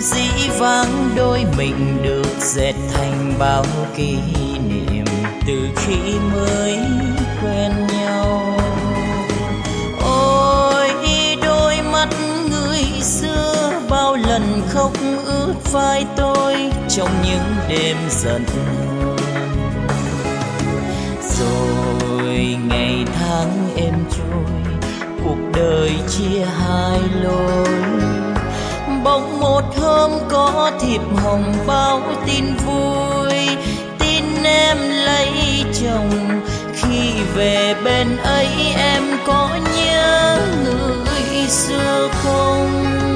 dĩ vãng đôi mình được dệt thành bao kỷ niệm từ khi mới quen nhau. Ôi đôi mắt người xưa bao lần khóc ướt vai tôi trong những đêm giận hờn. Rồi ngày tháng êm trôi, cuộc đời chia hai lối. Bỗng một hôm có thiệp hồng báo tin vui, tin em lấy chồng. Khi về bên ấy em có nhớ người xưa không?